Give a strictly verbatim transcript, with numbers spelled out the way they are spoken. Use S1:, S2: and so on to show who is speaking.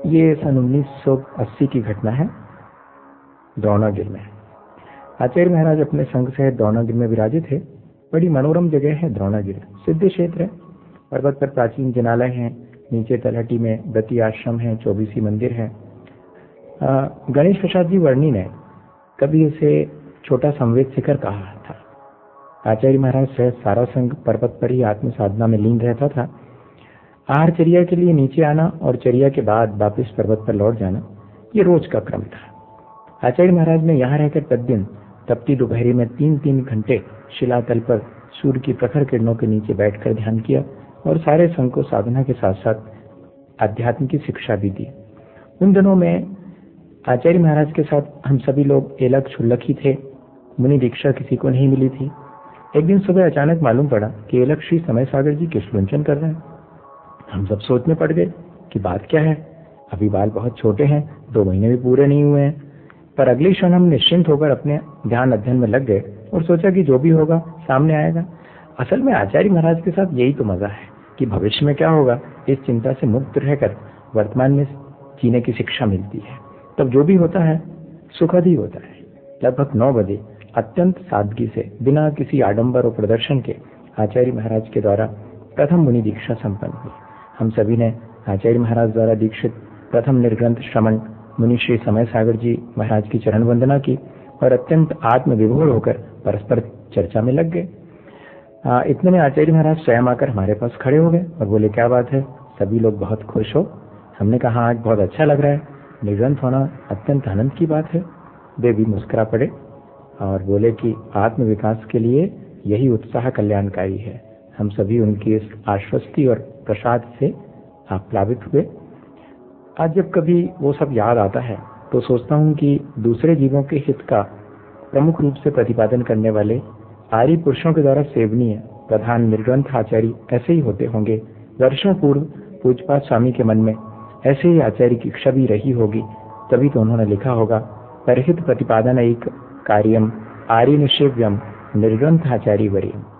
S1: ये सन उन्नीस सौ अस्सी की घटना है, द्रोणागिर में। आचार्य महाराज अपने संघ सहित द्रोणागिर में विराजित थे। बड़ी मनोरम जगह है द्रोणागिर, सिद्ध क्षेत्र है। पर्वत पर प्राचीन जिनालय हैं, नीचे तलहटी में व्रती आश्रम है, चौबीसी मंदिर है। गणेश प्रसाद जी वर्णी ने कभी इसे छोटा संवेद शिखर कहा था। आचार्य महाराज सहित सारा संघ पर्वत पर ही आत्म साधना में लीन रहता था। आहार चर्या के लिए नीचे आना और चर्या के बाद वापस पर्वत पर लौट जाना, ये रोज का क्रम था। आचार्य महाराज ने यहाँ रहकर प्रतिदिन तपती दोपहरी में तीन तीन घंटे शिलातल पर सूर्य की प्रखर किरणों के नीचे बैठकर ध्यान किया और सारे संघ को साधना के साथ साथ अध्यात्म की शिक्षा भी दी। उन दिनों में आचार्य महाराज के साथ हम सभी लोग एलक क्षुल्लक ही थे। मुनि दीक्षा किसी को नहीं मिली थी। एक दिन सुबह अचानक मालूम पड़ा कि एलक श्री समय सागर जी किशलुंचन कर रहे हैं। हम सब सोच में पड़ गए कि बात क्या है। अभी बाल बहुत छोटे हैं, दो महीने भी पूरे नहीं हुए हैं। पर अगले क्षण हम निश्चिंत होकर अपने ध्यान अध्ययन में लग गए और सोचा कि जो भी होगा सामने आएगा। असल में आचार्य महाराज के साथ यही तो मजा है कि भविष्य में क्या होगा इस चिंता से मुक्त रहकर वर्तमान में जीने की शिक्षा मिलती है। तब जो भी होता है सुखद ही होता है। लगभग नौ बजे अत्यंत सादगी से बिना किसी आडंबर और प्रदर्शन के आचार्य महाराज के द्वारा प्रथम मुनि दीक्षा संपन्न हुई। हम सभी ने आचार्य महाराज द्वारा दीक्षित प्रथम निर्ग्रंथ श्रमण मुनि श्री समय सागर जी महाराज की चरण वंदना की और अत्यंत आत्म विभोर होकर परस्पर चर्चा में लग गए। इतने में आचार्य महाराज स्वयं आकर हमारे पास खड़े हो गए और बोले, क्या बात है, सभी लोग बहुत खुश हो? हमने कहा, आज बहुत अच्छा लग रहा है, निर्ग्रंथ होना अत्यंत आनंद की बात है। वे भी मुस्कुरा पड़े और बोले कि आत्म विकास के लिए यही उत्साह कल्याणकारी है। हम सभी उनकी इस आश्वस्ति और प्रसाद से आप्लावित हुए। आज जब कभी वो सब याद आता है तो सोचता हूँ कि दूसरे जीवों के हित का प्रमुख रूप से प्रतिपादन करने वाले आर्य पुरुषों के द्वारा सेवनीय प्रधान निर्ग्रंथ आचार्य ऐसे ही होते होंगे। वर्षों पूर्व पूज्यपाद स्वामी के मन में ऐसे ही आचार्य की इच्छा भी रही होगी, तभी तो उन्होंने लिखा होगा, परहित प्रतिपादन एक कार्यम आर्य निषेव्यम निर्ग्रंथ आचार्य वरीयम।